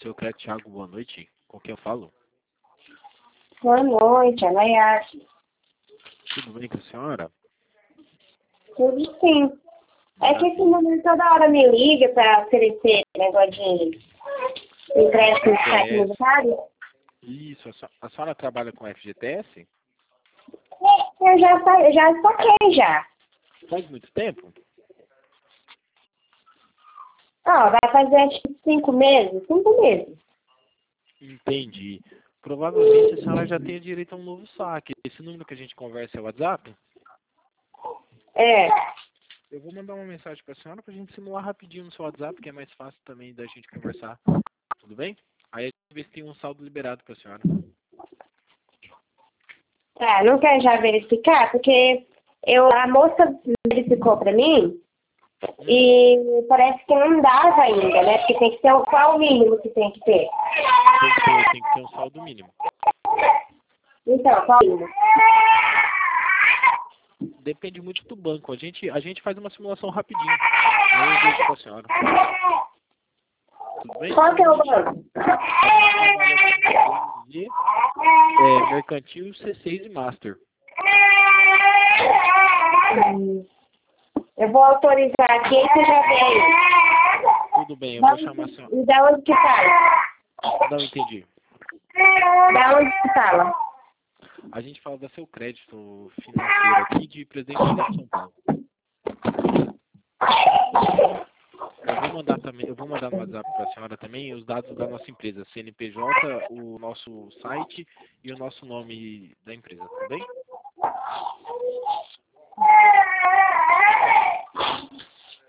Seu crédito, Thiago, boa noite. Com quem eu falo? Boa noite, ela é Arte. Tudo bem com a senhora? Tudo sim. É que esse número toda hora me liga para oferecer negócio de empréstimo de cartão monetário. Isso, a senhora trabalha com FGTS? Eu já saquei já. Faz muito tempo? Ó, vai fazer acho que 5 meses. 5 meses. Entendi. Provavelmente a senhora já tem direito a um novo saque. Esse número que a gente conversa é o WhatsApp? É. Eu vou mandar uma mensagem para a senhora para a gente simular rapidinho no seu WhatsApp, que é mais fácil também da gente conversar. Tudo bem? Aí a gente vê se tem um saldo liberado para a senhora. Tá, não quer já verificar? Porque a moça verificou para mim e parece que não dava ainda, né? Porque tem que ter qual o mínimo que tem que ter? Tem que ter um saldo mínimo. Então, qual o mínimo? Depende muito do banco. A gente faz uma simulação rapidinho. Aí eu vejo com a senhora. Tudo bem? Qual que é o banco? Mercantil, C6 e Master. Eu vou autorizar aqui e você já vê aí. Tudo bem, eu vou chamar a senhora. E da onde que fala? Não entendi. Da onde que fala? A gente fala da Seu Crédito Financeiro aqui de Presidente de São Paulo. Eu vou mandar no WhatsApp para a senhora também os dados da nossa empresa, CNPJ, o nosso site e o nosso nome da empresa, tudo bem?